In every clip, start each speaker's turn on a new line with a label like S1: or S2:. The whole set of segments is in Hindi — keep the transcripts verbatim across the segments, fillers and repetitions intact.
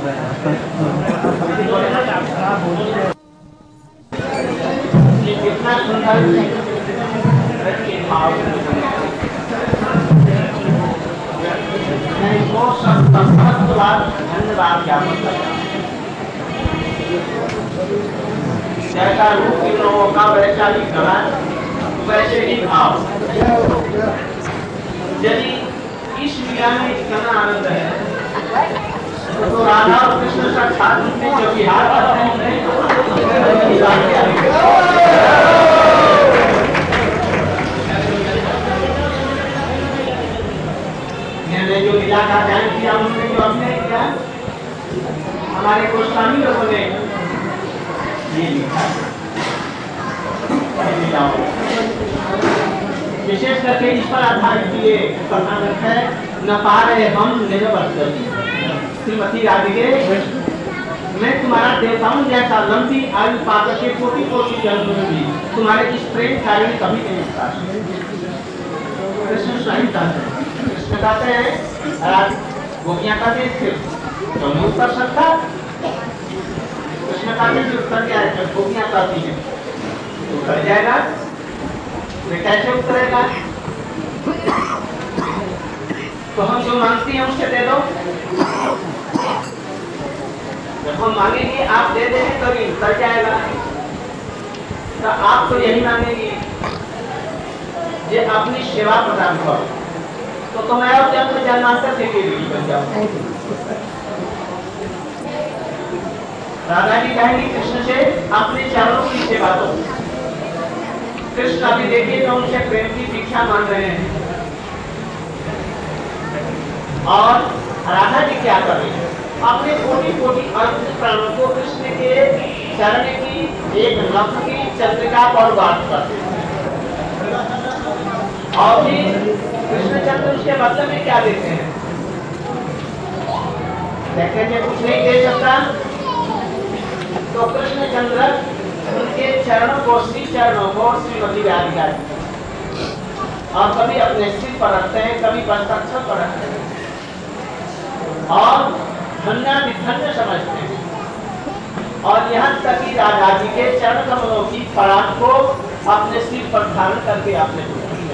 S1: कितना सुंदर भाव इसको धन्यवाद ज्ञापन करता हूँ। जैसा रूप इन लोगों का वैसा ही ग्रहण वैसे ही भाव। यदि इस लीला में इतना आनंद है तो राधा और कृष्ण साक्षात में जो विहार करते हैं जो लीला का ध्यान किया उन्होंने जो अभिनय किया हमारे गोस्वामी लोगों ने ये लिखा। विशेष करके इस पर आधारित ये कथानक है न पा रहे हम निरवस्तरी। श्रीमती राधिके मैं तुम्हारा देवताओं जैसा लंबी आयु पाकर के कोटि कोटि जन्म में भी तुम्हारे इस प्रेम कार्य कभी नहीं होता। कृष्ण स्वयं कहते हैं कृष्ण कहते हैं गोपियां कहते थे तो नहीं उतर सकता। कृष्ण कहते हैं उतर क्या है जब गोपियां कहती हैं तो उतर जाएगा। वे कैसे उतरेगा? तो हम जो मांगते हैं उससे दे दो। जब हम मांगेंगे आप दे देंगे तभी उतर जाएगा। तो आप तो यही मांगेंगे ये अपनी सेवा प्रदान करो तो तो मैं अब जब तो जन्मांतर से भी बन जाऊं। राधा जी कहेंगे कृष्ण से अपने चरणों की सेवा दो। कृष्ण अभी देखिए तो उनसे प्रेम की भिक्षा मांग रहे हैं और राधा जी क्या कर रही है अपने कोटि कोटि अर्पित प्राणों को कृष्ण के चरण की एक नख की चंद्रिका पर बात करते हैं। और फिर कृष्णचंद्र उसके बदले में क्या देते हैं? कहते हैं कुछ नहीं दे सकता तो कृष्णचंद्र उनके चरणों को श्री चरणों को श्रीमती राधिका और कभी अपने सिर पर रखते हैं कभी बस्ताक्षर पर रखते हैं और धन्य विधन्य समझते हैं। और यहाँ तक कि राधा जी के चरण कमलों की पराग को अपने सिर पर धारण करके आपने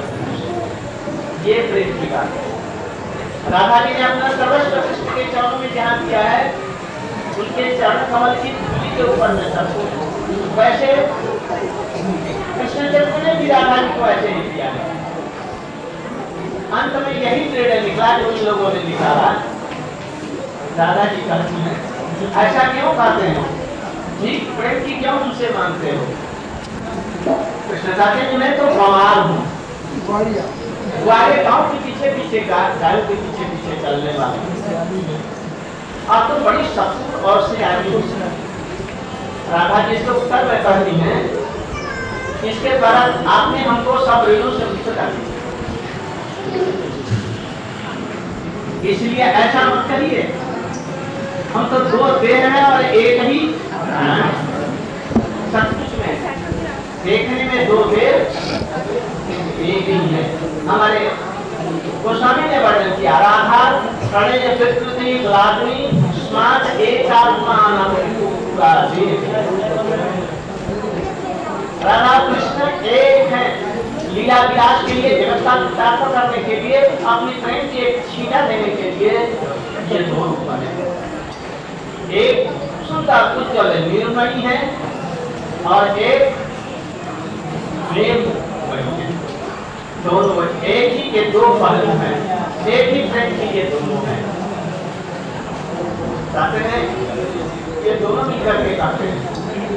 S1: ये प्रेम की बात है। राधा जी ने अपना सर्वस्व कृष्ण के चरणों में ध्यान दिया है। उनके चरण कमल की धूलि के ऊपर में सब वैसे कृष्णचंद्र ने भी राधा जी को ऐसे ही किया है। अंत में यही निर्णय निकला जो उन लोगों ने निकाला। राधा जी कहती हैं ऐसा क्यों कहते हैं ठीक प्रेम की क्यों उनसे मांगते हो? कृष्ण कहते हैं मैं तो गंवार हूँ ग्वारे गांव के पीछे पीछे का गायों के पीछे पीछे चलने वाले आप तो बड़ी सख्त और से आदमी हो। राधा जी इसके उत्तर में कहती हैं इसके द्वारा आपने हमको सब ऋणों से मुक्त कर दिया इसलिए ऐसा मत करिए। हम तो दो देह हैं और एक ही सब कुछ में देखने में दो देह एक ही है। हमारे गोस्वामी ने वर्णन किया राधा प्रणय प्रकृति ग्लाग्नि स्मार्ट एक आत्मा राधा कृष्ण एक है। लीला विलास के लिए जगत का उद्धार करने के लिए अपनी प्रेम की एक छीटा देने के लिए ये दो रूप है। एक सुंदर उज्ज्वल निर्मणि है और एक प्रेम दोनों एक ही के दो पहलू हैं। एक ही प्रेम की ये दोनों हैं। कहते हैं ये दोनों मिलकर के कहते हैं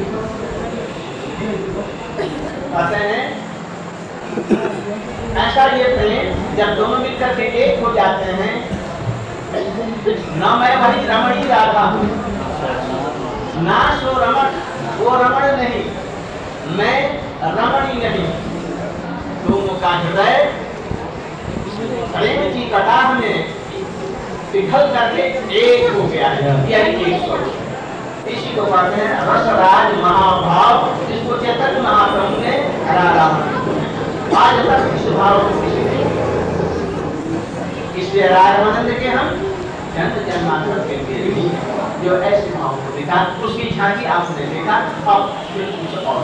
S1: कहते हैं ऐसा ये प्रेम जब दोनों मिलकर के एक हो जाते हैं ना मैं वही रमणी राधा हूँ ना सो रमण वो रमण नहीं मैं रमणी नहीं। दोनों का हृदय प्रेम की कटाह में पिघल करके एक हो गया है। यही एक स्वरूप इसी को कहते हैं रसराज महाभाव जिसको चैतन्य महाप्रभु ने राधा आज तक इस भाव को किसी ने इसलिए राधानंद के हम जन्म जन्मांतर के लिए जो ऐसे भाव को देखा, उसकी झांकी आपने देखा। अब फिर कुछ और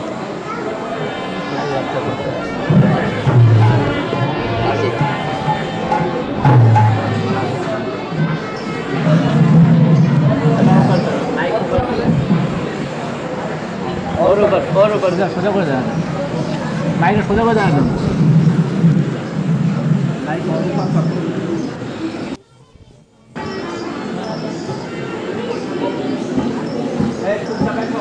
S2: और ऊपर और ऊपर जा, सोजा कर जा, माइक सोजा कर जा एकदम। माइक और ऊपर कर। ए तुम सब बैठो।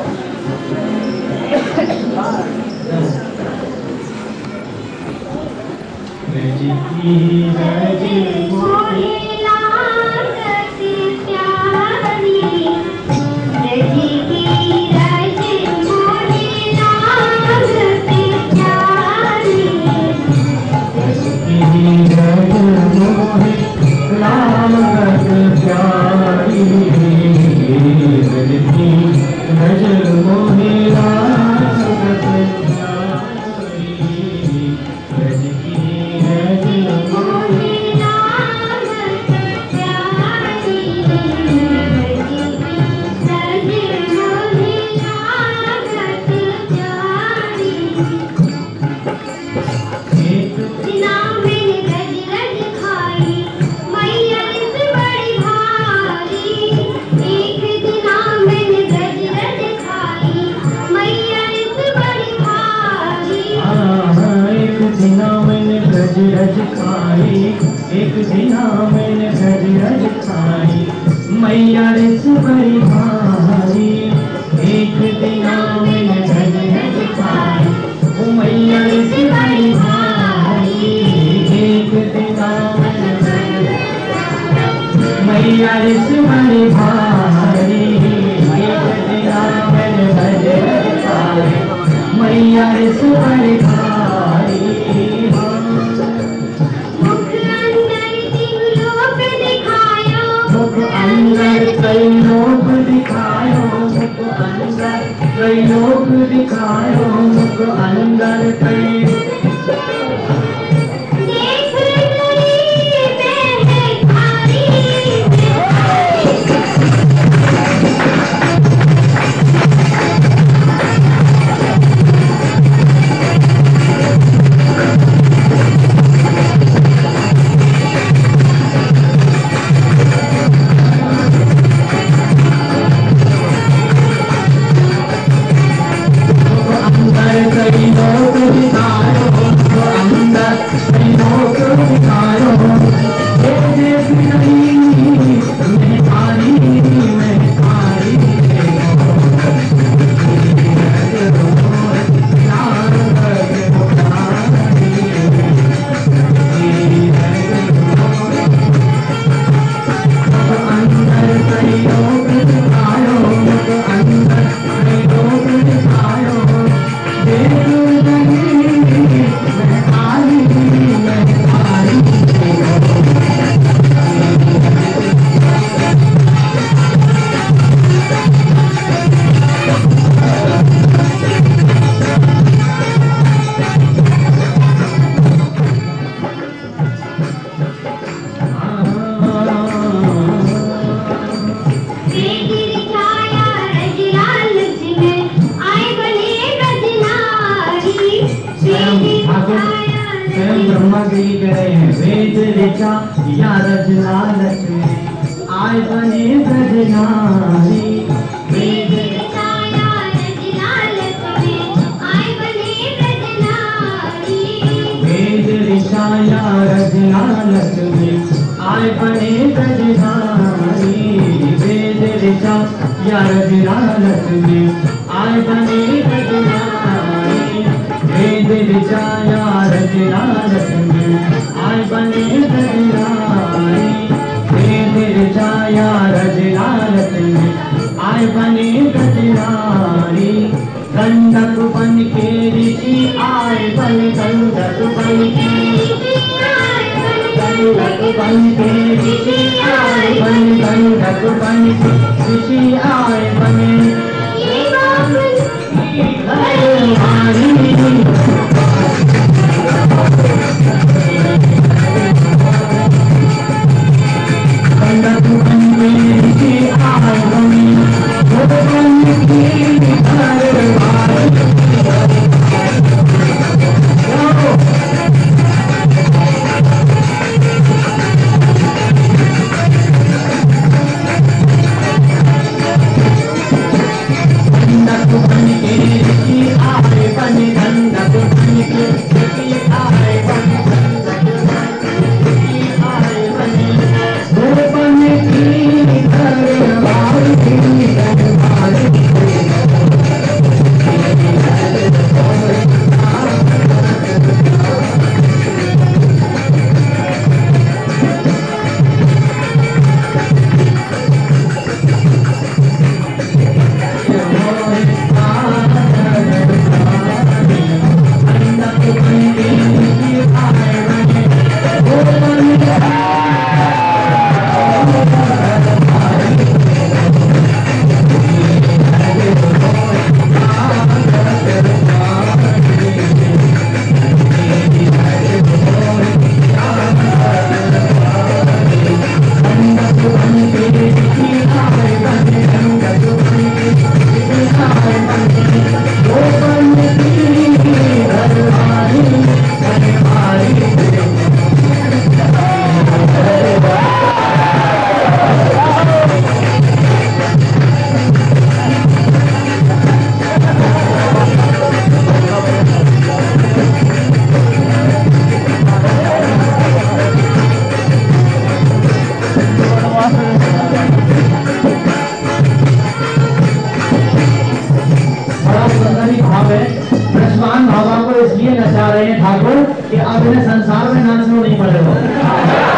S3: रजी की रजी मोही लागत प्यारी, रजी की रजी मोही लागत प्यारी, रजी की रजी मोही लागत प्यारी, रजी की रजी मोही लागत प्यारी, रजी की रज खाई, एक दिना मैंने रज रज खाई, मैया रिस बड़ी भारी, एक दिना मैंने रज रज खाई, ओ मैया रिस बड़ी भारी, एक दिना मैंने मैया रिस बड़ी भारी, एक दिना मैंने रज रज खाई, मैया रिस बड़ी भारी। अंदर कई लोग दिखायो, मुख अंदर कई लोग दिखायो, मुख अंदर कई या रजना लक्ष्मी आय बने ब्रजनारी, वेद रचा या रजना लक्ष्मी आय बने ब्रजनारी, वेद रचा या रजना लक्ष्मी आय बने ब्रजनारी, वेद रचा या रजना लक्ष्मी आय बने ब्रजनारी, वेद रचा या रजना लक्ष्मी आय बने ब्रजनारी, वेद रचा या रजना लक्ष्मी आय बने ब्रजनारी, गंधक बन के ऋषि आए बन, गंधक बन के गंधक बन के ऋषि आए बन, गंधक बन के ऋषि आए बने, गंधक बन के ऋषि आए बने, है ब्रजमान बाबा को इसलिए नचा रहे हैं ठाकुर कि अब इन्हें संसार में नाचना नहीं पड़ेगा।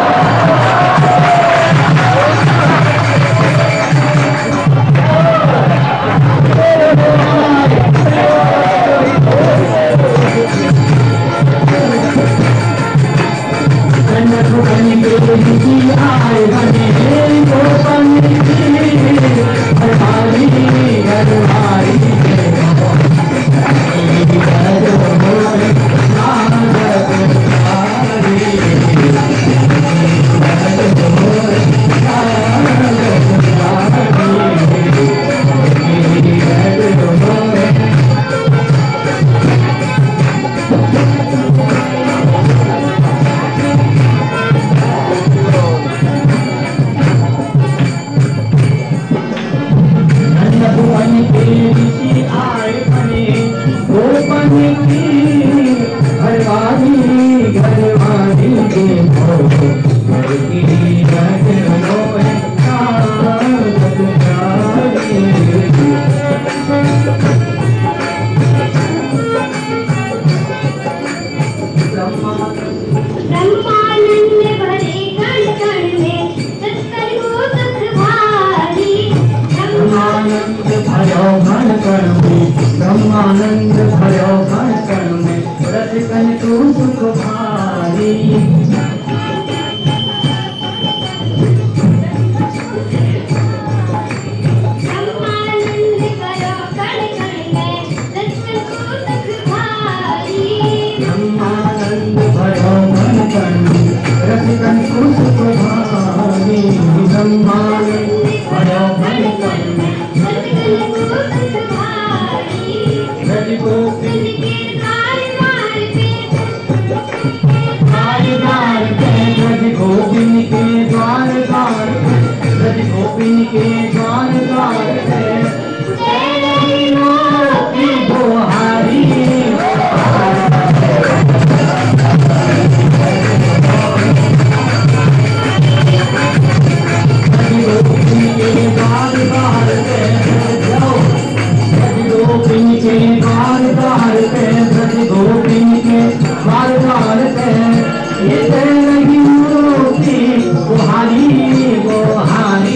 S3: ब्रह्मानंद भयो मन कर्म में रस कन तू सुख भारी। ब्रह्मानंद भयो मन कर्म रस कन तू सुख भारी। ब्रह्मानंद भयो मन कर्म गोविंद के द्वार द्वार पे ब्रज गोविंद के द्वार द्वार पे ब्रज गोविंद के द्वार द्वार पे की दोहारी। ब्रज गोविंद के द्वार द्वार पे गोविंद के द्वार द्वार पे ब्रज गोविंद के द्वार द्वार पे ये तेरी मूर्ति गुहारी गुहारी।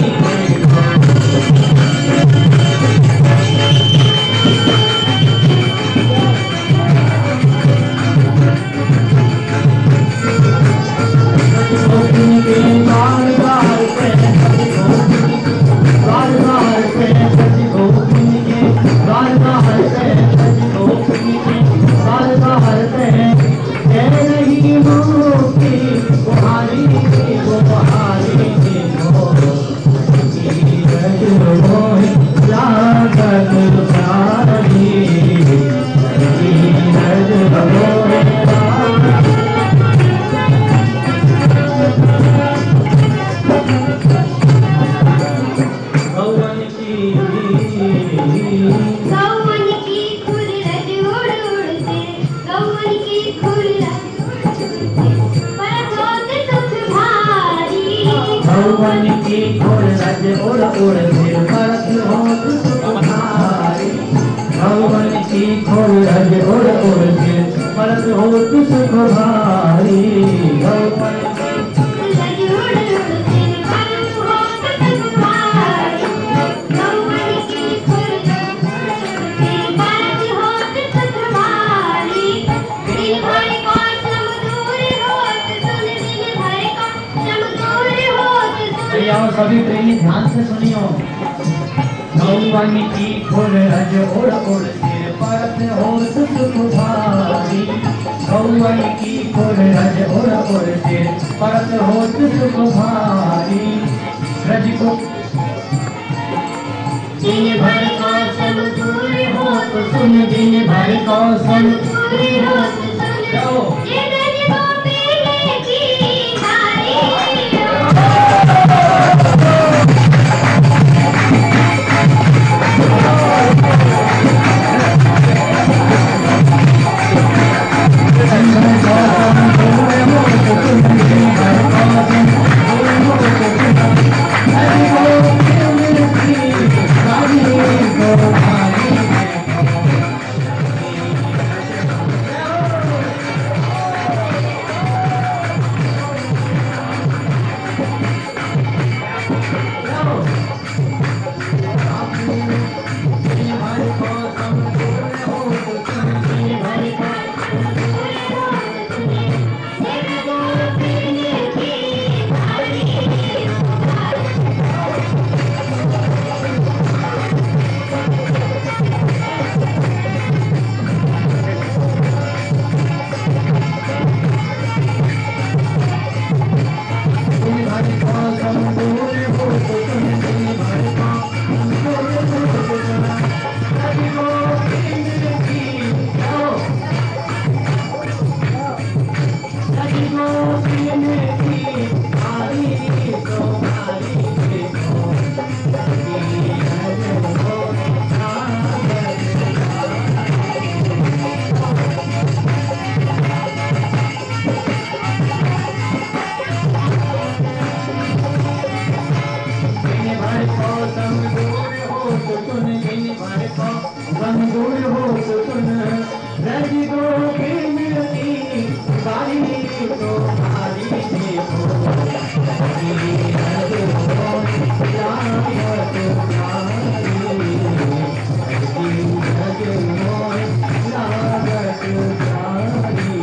S3: गोविंद के द्वार द्वार पे द्वार द्वार पे ब्रज गोविंद के द्वार द्वार पे ब्रज गोविंद के द्वार द्वार पे तेरी मूर्ति गुहारी गुहारी लागत प्यारी भगवान की खोल रज उड़ उड़ फिर परत होत सुख भारी। भगवान की खोल रज उड़ उड़ फिर परत होत सुख भारी। भगवान सभी प्रेमी ध्यान से सुनियो। भगवान की खोल रज उड़ उड़ सिर परत होत सुख भारी। भगवान की खोल रज उड़ उड़ सिर परत होत सुख भारी। रज को दिन भर को सब दूर हो तो सुन दिन भर को सब दूर हो तो सुन जाओ ये रज गोविंद की धारी। सुन इन पर को गंगुर हो सुन रज गो के मिलती बारी तो मारी देखो रज हो लागत प्यारी रज हो लागत प्यारी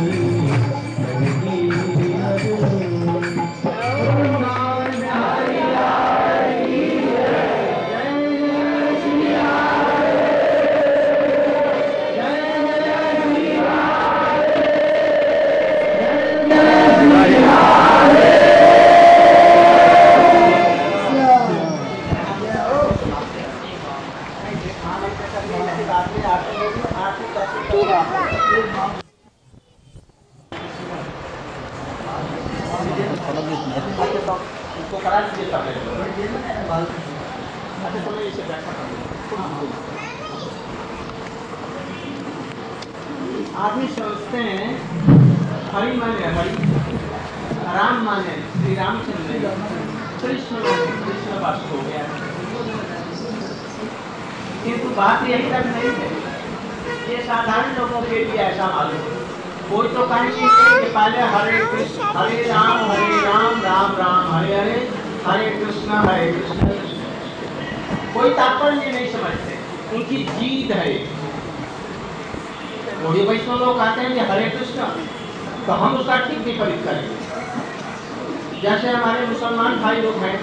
S3: रज हो नाम बिहारी
S1: इसको करा दीजिए सब अच्छा तो मैं इसे बैठा आदमी समझते हैं हरि माने हरि, राम माने श्री रामचंद्र, कृष्ण माने कृष्ण बस हो गया। किंतु बात यही तक नहीं है, ये साधारण लोगों के लिए ऐसा मालूम है। कोई तो कहेंगे कि पहले हरे कृष्ण हरे राम हरे राम राम राम हरे हरे हरे कृष्ण हरे कृष्ण कृष्ण। कोई तात्पर्य नहीं समझते, उनकी जीत है। थोड़ी वैष्णव लोग कहते हैं कि हरे कृष्ण, तो हम उसका ठीक विपरीत करेंगे। जैसे हमारे मुसलमान भाई लोग हैं,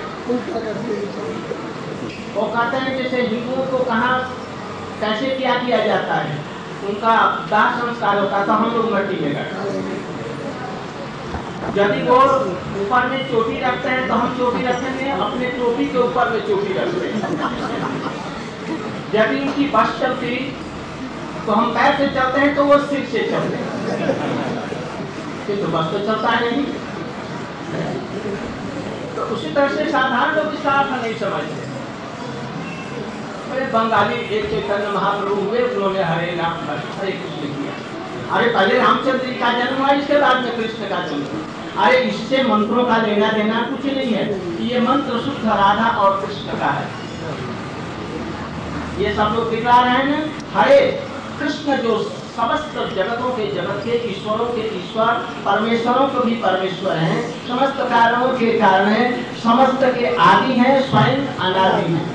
S1: वो कहते हैं जैसे हिंदुओं को कहाँ कैसे क्या किया जाता है, उनका दाह संस्कार होता है, तो हम लोग मट्टी में करते हैं। यदि वो ऊपर में चोटी रखते हैं तो हम चोटी रखेंगे, अपने टोपी के ऊपर में चोटी रखते हैं। यदि उनकी बस चलती तो हम पैर से चलते हैं, तो वो सिर से चलते हैं, तो बस तो चलता नहीं। तो उसी तरह से साधारण लोग इसका अर्थ नहीं समझते। बंगाली एक चैतन्य महाप्रभु हुए, उन्होंने हरे राम हरे कृष्ण किया। अरे पहले रामचंद्र जी का जन्म हुआ, इसके बाद में कृष्ण का जन्म हुआ। अरे इससे मंत्रों का लेना देना कुछ नहीं है, ये मंत्र शुद्ध राधा और कृष्ण का है। ये सब लोग दिखा रहे हैं हरे कृष्ण, जो समस्त जगतों के जगत के ईश्वरों के ईश्वर, परमेश्वरों को भी परमेश्वर हैं, समस्त कारणों के कारण हैं, समस्त के आदि हैं, स्वयं अनादि हैं।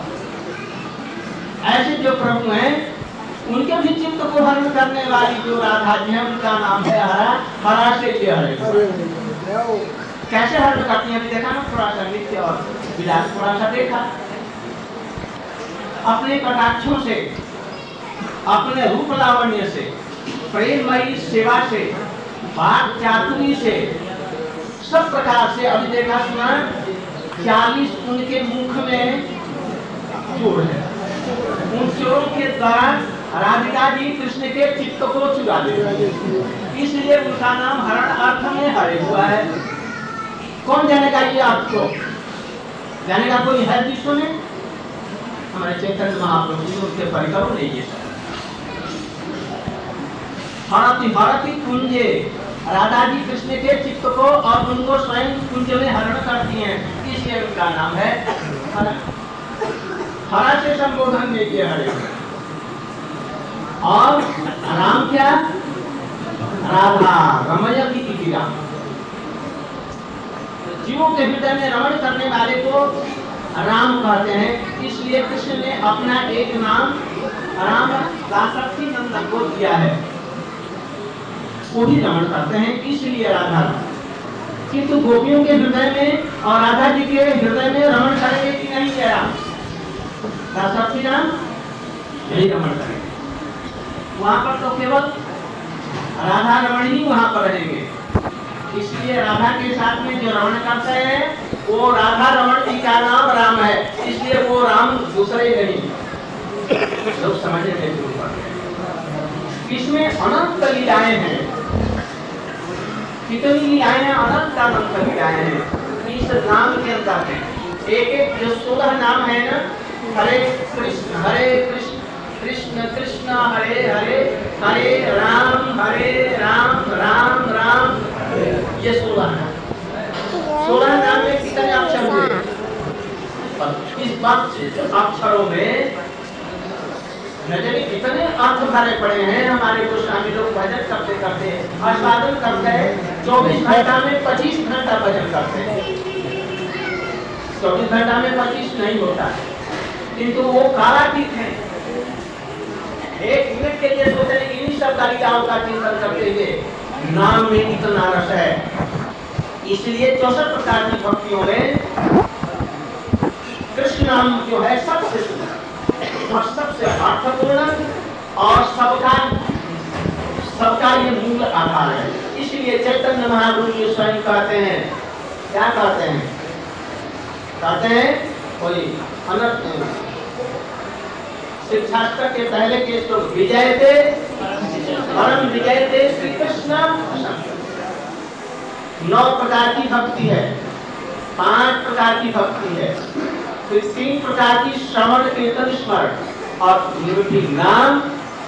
S1: ऐसे जो प्रभु हैं, उनके भी चित्त को हरण करने वाली जो राधा जी है, उनका नाम है हरा। हरा से ये हरे कैसे हरण करती है, अभी देखा ना, थोड़ा सा नृत्य और विलास थोड़ा सा देखा। अपने कटाक्षों से, अपने रूप लावण्य से, प्रेममयी सेवा से, बात चातुरी से, सब प्रकार से अभी देखा सुना चालीस उनके मुख में जोड़ है। उन चोरों के द्वारा राधिका जी कृष्ण के चित्त को चुरा ले, इसलिए उनका नाम हरण अर्थ में हरे हुआ है। कौन जानेगा ये आपको? जानेगा कोई है विश्व में? हमारे चैतन्य महाप्रभु जी उनके परिकरों ने ये हरती हरती कुंजे, राधा जी कृष्ण के चित्त को और उनको स्वयं कुंज में हरण करती हैं, इसलिए उनका नाम है हरण। हरा से संबोधन नहीं किया हरे। और राम क्या? राधा रमय की राम, जीवों के हृदय में रमण करने वाले को राम कहते हैं। इसलिए कृष्ण ने अपना एक नाम राम दासरथी नंदन को दिया है, वो भी रमण करते हैं, इसलिए राधा। किंतु गोपियों के हृदय में और राधा जी के हृदय में रमण करेंगे कि नहीं किया? दासरथी राम यही रमण करेंगे। वहां पर तो केवल राधा रमण ही वहां पर रहेंगे, इसलिए राधा के साथ में जो रमण करते हैं वो राधा रमण जी का नाम राम है, इसलिए वो राम दूसरे नहीं। लोग समझने में शुरू कर गए। इसमें अनंत लीलाएं हैं, कितनी लीलाएं हैं, अनंत अनंत लीलाएं हैं इस नाम के अंदर है। एक एक जो सोलह नाम है ना, हरे कृष्ण हरे कृष्ण कृष्ण कृष्ण हरे हरे हरे राम हरे राम राम राम, ये सोलह नाम। सोलह नाम में कितने अक्षर हुए? इस बात अक्षरों में न जाने कितने अर्थ भरे पड़े हैं हमारे गोस्वामी लोग भजन करते करते आस्वादन करते हैं। चौबीस घंटा में पच्चीस घंटा भजन करते हैं। चौबीस घंटा में पच्चीस नहीं होता, किंतु वो कालातीत है। एक मिनट के लिए सोचते हैं इन्हीं सब कालिकाओं का चिंतन करते हुए नाम में इतना रस है। इसलिए चौसठ प्रकार की भक्तियों में कृष्ण नाम जो है सबसे सुंदर और सबसे अर्थपूर्ण और सबका सबका ये मूल आधार है। इसलिए चैतन्य महाप्रभु ये स्वयं कहते हैं, क्या कहते हैं? कहते हैं कोई अनर्थ शिक्षास्त्र के पहले के तो विजय थे परम विजय थे श्री कृष्ण। नौ प्रकार की भक्ति है, पांच प्रकार की भक्ति है, फिर तीन प्रकार की श्रवण कीर्तन स्मरण और निवृत्ति नाम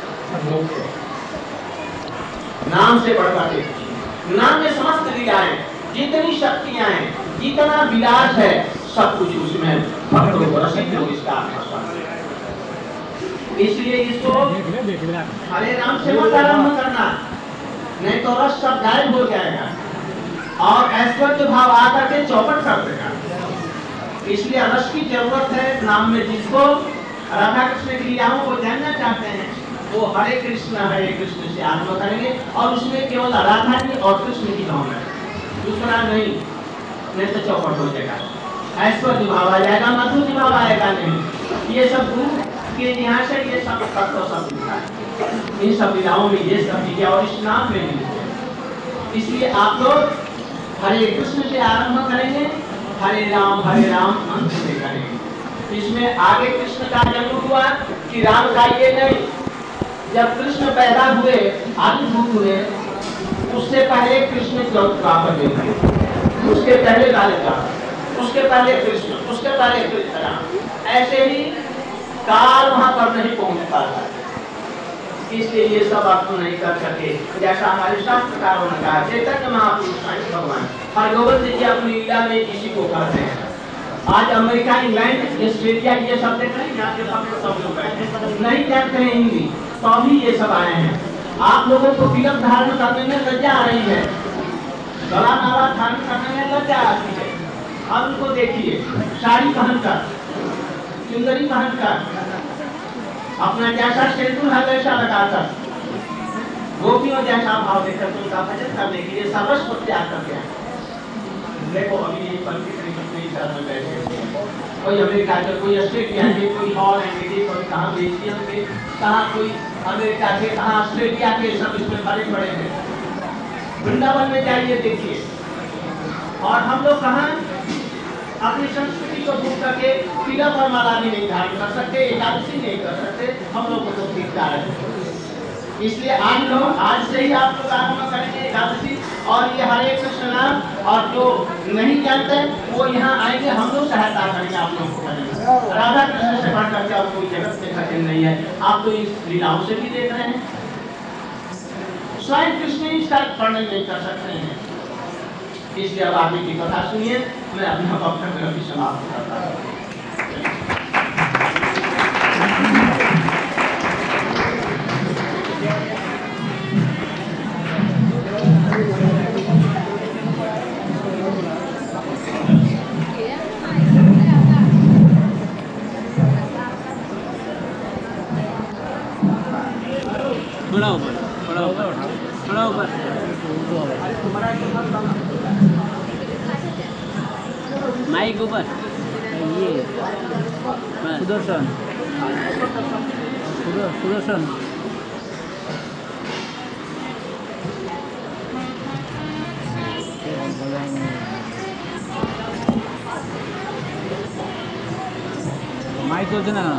S1: नाम से बढ़कर के नाम में समस्त लीलाएं, जितनी शक्तियां हैं, जितना विलास है, सब कुछ उसमें भक्तों को रसिक लोग इसका इसलिए इसको हरे राम से मत आरंभ करना, नहीं तो रस सब गायब हो जाएगा और ऐश्वर्य भाव आकर के चौपट कर देगा। इसलिए रस की जरूरत है नाम में। जिसको राधा कृष्ण की लीलाओं को जानना चाहते हैं वो हरे कृष्ण हरे कृष्ण से आरंभ करेंगे और उसमें केवल राधा की और कृष्ण की भावना, दूसरा नहीं, नहीं तो चौपट हो जाएगा, ऐश्वर्य भाव आ जाएगा, मधुर भाव आएगा नहीं। ये सब दूर के यहाँ से ये सब तत्व सब मिलता है इन सब लीलाओं में, ये सब चीजें और इस नाम में मिलते हैं। इसलिए आप लोग हरे कृष्ण से आरंभ करेंगे, हरे राम हरे राम अंत में करेंगे। इसमें आगे कृष्ण का जन्म हुआ कि राम का ये नहीं, जब कृष्ण पैदा हुए आदिभूत हुए उससे पहले कृष्ण द्वापर युग थे, उसके पहले काले का, उसके पहले कृष्ण, उसके पहले कृष्ण राम, ऐसे ही काल वहां पर नहीं पहुंच पाता। इसलिए ये सब आप नहीं कर सके। जैसा हमारे शास्त्रकारों ने कहा, चैतन्य महापुरुष भगवान और गोविंद जी अपनी लीला में इसी को करते हैं। आज अमेरिका, इंग्लैंड, ऑस्ट्रेलिया ये सब देख रहे हैं, सब लोग नहीं जानते हैं हिंदी, तो अभी ये सब आए हैं। आप लोगों को तिलक धारण करने में लज्जा आ रही है, गला नावा धारण करने में लज्जा आती है। अब उनको देखिए साड़ी पहनकर, चुंदरी पहनकर, अपना जैसा शेरपुर है वैसा लगाकर, गोपियों जैसा भाव देकर तो उनका भजन करने के लिए सर्वस्व त्याग कर गया। देखो अभी ये पंडित में बैठे, कोई अमेरिका के, कोई ऑस्ट्रेलिया के, कोई हॉलैंड के, कोई कहाँ बेल्जियम के, कहाँ कोई अमेरिका के, कहाँ ऑस्ट्रेलिया के, सब इसमें भरे पड़े हैं। वृंदावन में जाइए देखिए, और हम लोग कहाँ अपनी संस्कृति को भूल करके तिलक और माला भी नहीं धारण कर सकते, एकादशी नहीं कर सकते, हम लोग को तो धिक्कार है। इसलिए आज लोग आज से ही आप लोग आरंभ करेंगे एकादशी और ये हरे कृष्ण नाम, और जो नहीं जानते वो यहाँ आएंगे, हम लोग सहायता करेंगे आप लोगों को करेंगे। राधा कृष्ण से बढ़ करके और कोई जगत में कठिन नहीं है। आप तो इस लीलाओं से भी देख रहे हैं, स्वयं कृष्ण ही इसका वर्णन नहीं कर सकते हैं। इसलिए अब आगे की कथा सुनिए, मैं अपना वक्तव्य अभी समाप्त करता हूँ।
S2: थोड़ा ऊपर, थोड़ा ऊपर, थोड़ा ऊपर। माइक ऊपर, ये सुदर्शन, सुदर्शन। माइक चलছে না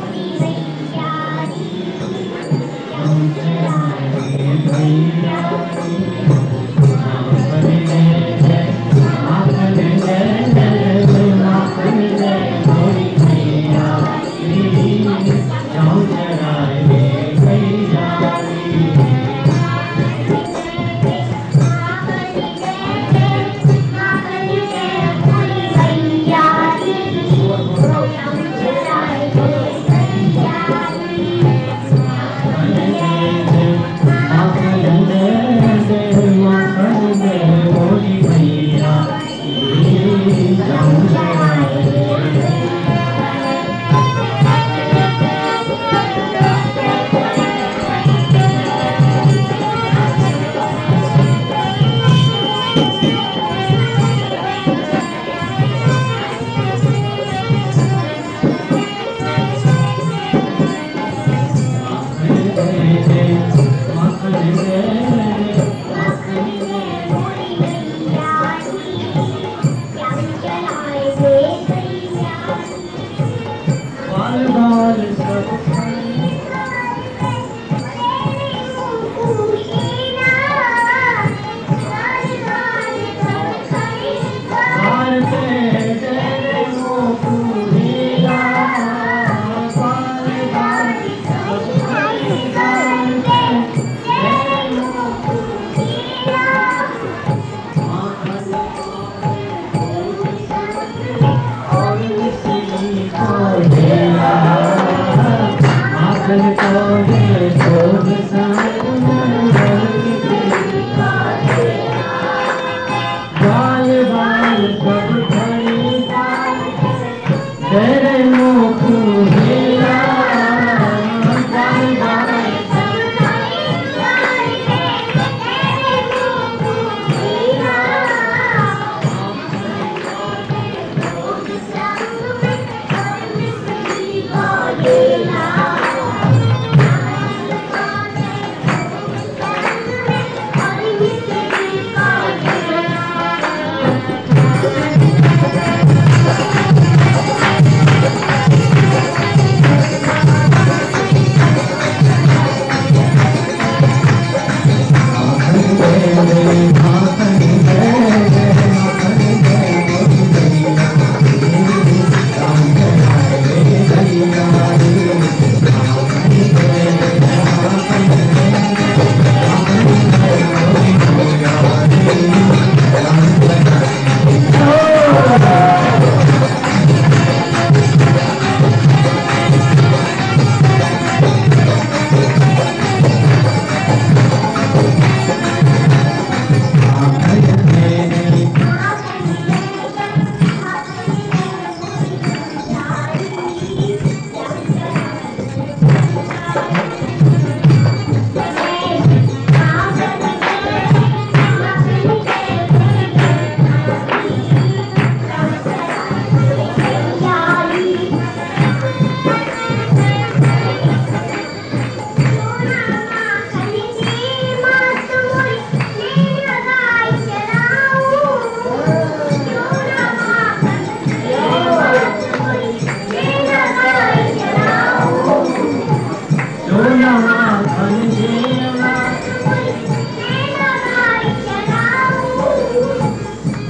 S3: भैया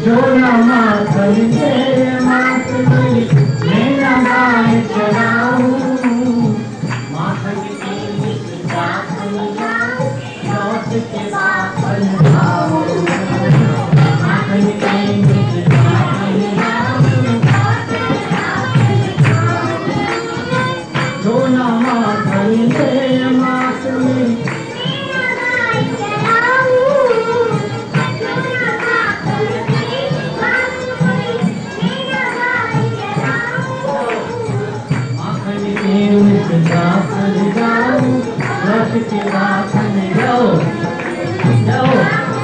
S3: जो न माखन दे माखन मैं न गाय चराऊं माखन की मिष्टा जाऊं लौट के माखन खाऊं माखन की मिष्टा जो न माखन दे माखन माखन जाऊं लौट के माखन जाओ जाओ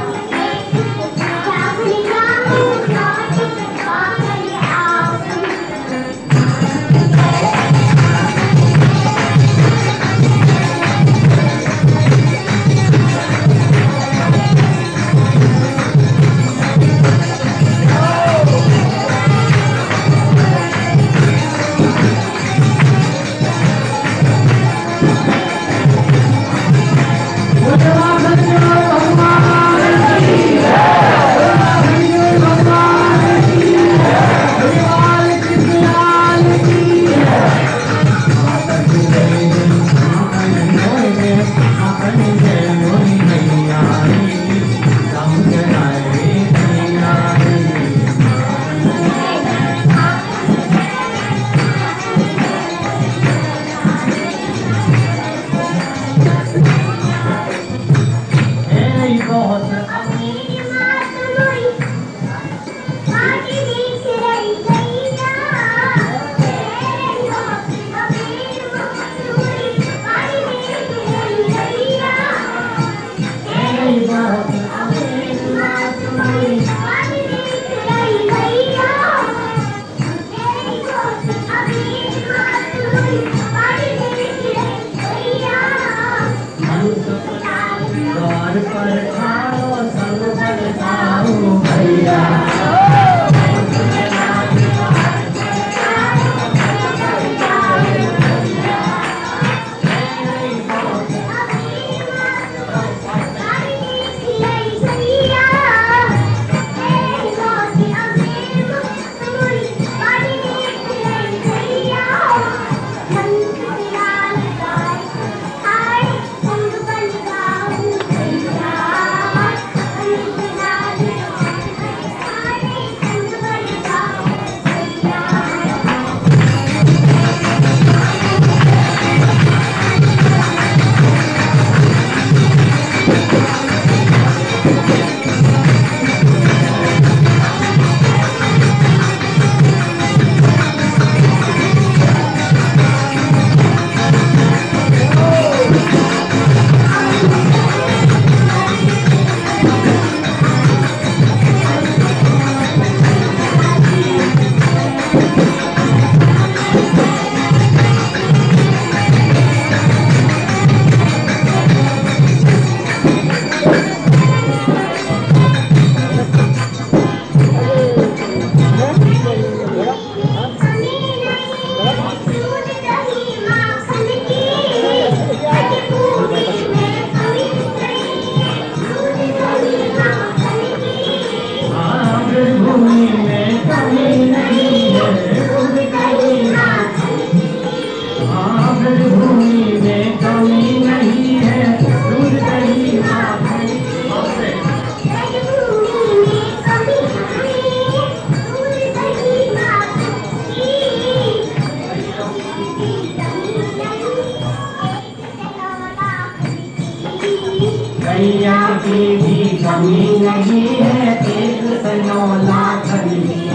S3: गैया की भी कमी नहीं है एक सनौला खली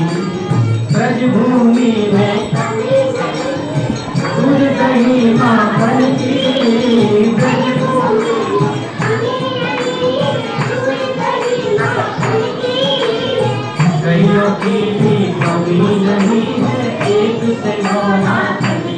S3: ब्रज भूमि में दूध दही माखन की ब्रज गैया की भी कमी नहीं है एक सनौला खली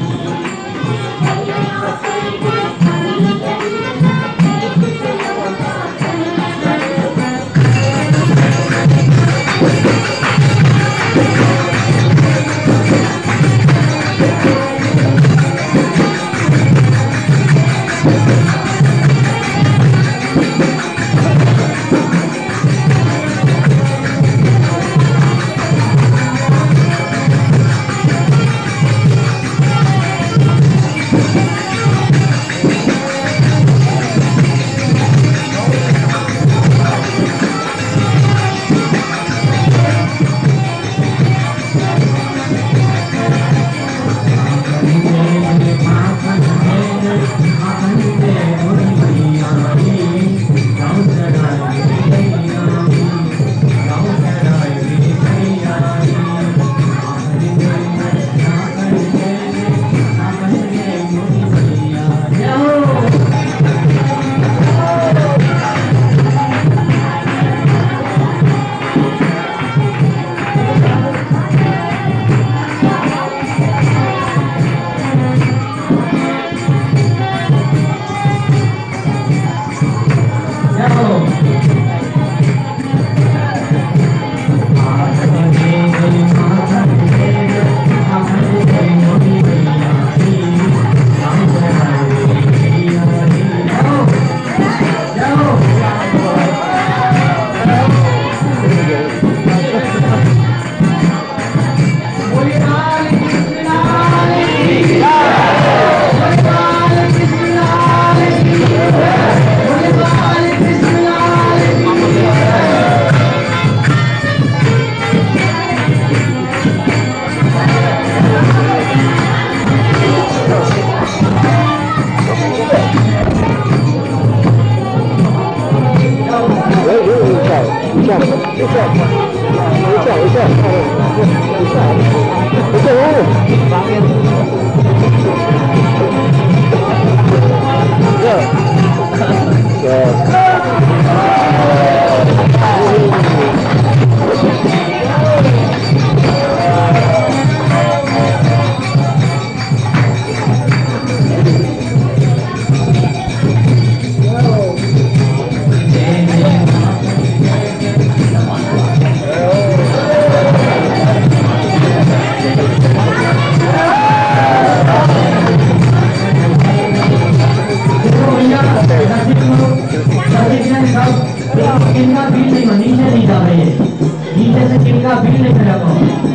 S3: इनका बिल नहीं नीचे नहीं जा रही है, नीचे से इनका बिल नहीं लगा।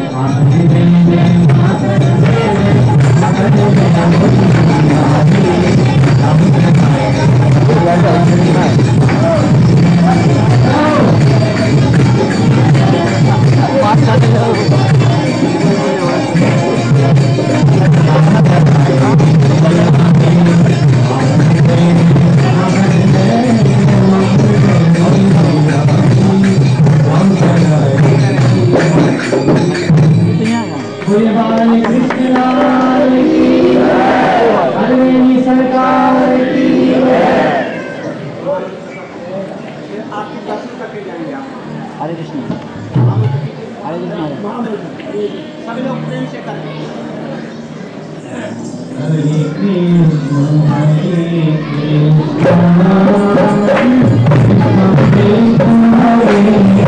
S2: हरे कृष्ण हरे कृष्ण
S1: सभी लोग प्रेम से करें।
S3: हरे कृष्ण हरे कृष्ण कृष्ण कृष्ण हरे